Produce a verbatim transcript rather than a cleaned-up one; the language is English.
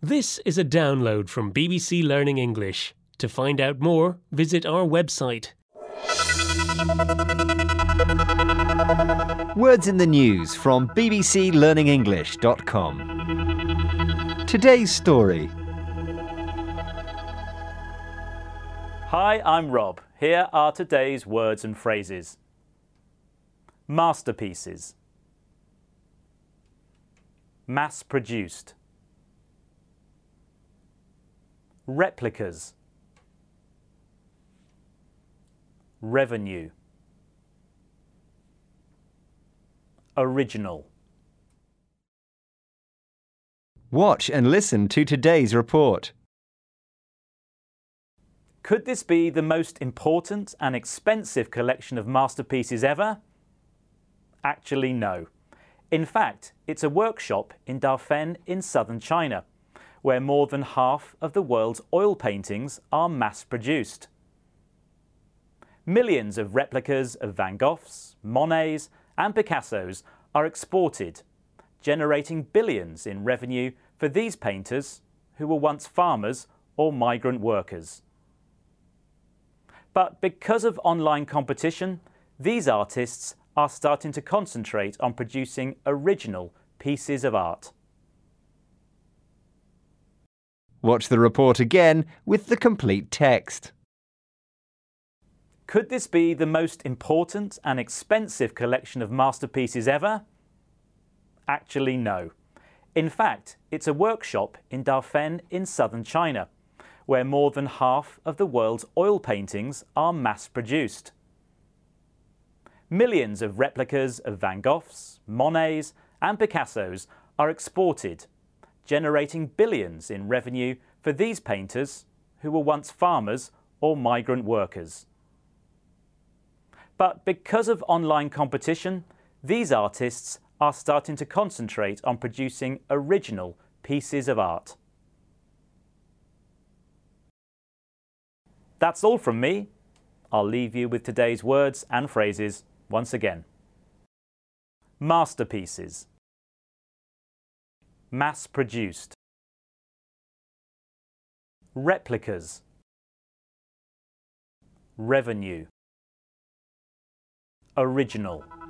This is a download from B B C Learning English. To find out more, visit our website. Words in the news from b b c learning english dot com. Today's story. Hi, I'm Rob. Here are today's words and phrases. Masterpieces. Mass-produced. Replicas. Revenue. Original. Watch and listen to today's report. Could this be the most important and expensive collection of masterpieces ever? Actually, no. In fact, it's a workshop in Dafeng in southern China, where more than half of the world's oil paintings are mass-produced. Millions of replicas of Van Goghs, Monets and Picassos are exported, generating billions in revenue for these painters who were once farmers or migrant workers. But because of online competition, these artists are starting to concentrate on producing original pieces of art. Watch the report again with the complete text. Could this be the most important and expensive collection of masterpieces ever? Actually, no. In fact, it's a workshop in Dafeng in southern China, where more than half of the world's oil paintings are mass-produced. Millions of replicas of Van Goghs, Monets and Picassos are exported, generating billions in revenue for these painters who were once farmers or migrant workers. But because of online competition, these artists are starting to concentrate on producing original pieces of art. That's all from me. I'll leave you with today's words and phrases once again. Masterpieces. Mass-produced. Replicas. Revenue. Original.